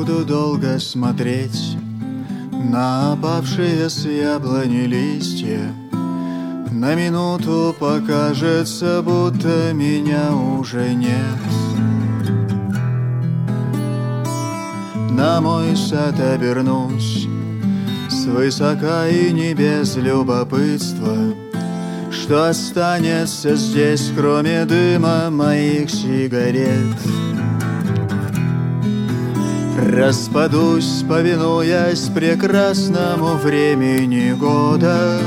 буду долго смотреть на опавшие с яблони листья. На минуту покажется, будто меня уже нет. На мой сад обернусь свысока и не без любопытства. Что останется здесь, кроме дыма моих сигарет? Распадусь, повинуясь прекрасному времени года,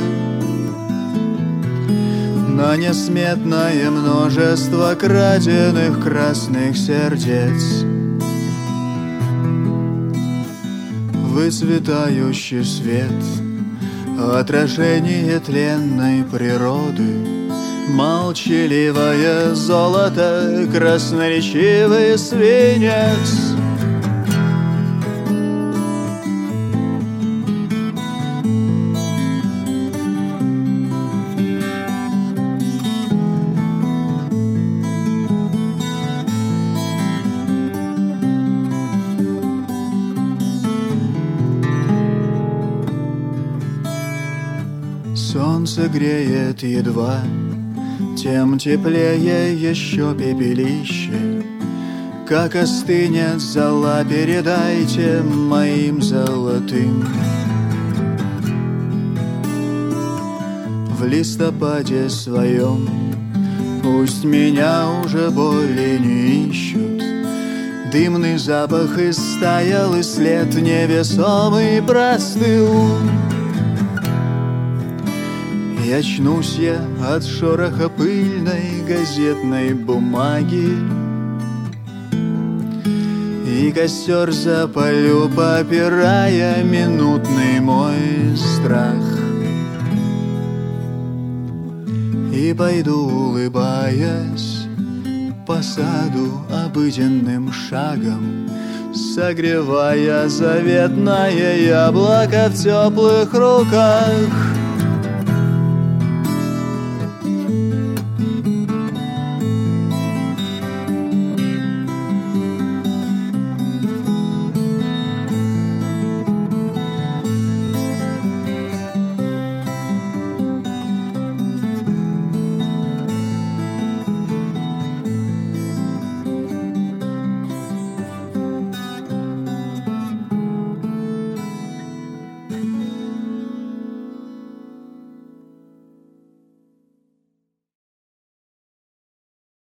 на несметное множество краденных красных сердец. Выцветающий свет, отражение тленной природы, молчаливое золото, красноречивый свинец. Солнце греет едва, тем теплее еще пепелище. Как остынет зола, передайте моим золотым. В листопаде своем пусть меня уже более не ищут. Дымный запах истаял, и след невесомый простыл. И очнусь я от шороха пыльной газетной бумаги, и костер запалю, попирая минутный мой страх. И пойду, улыбаясь, по саду обыденным шагом, согревая заветное яблоко в теплых руках.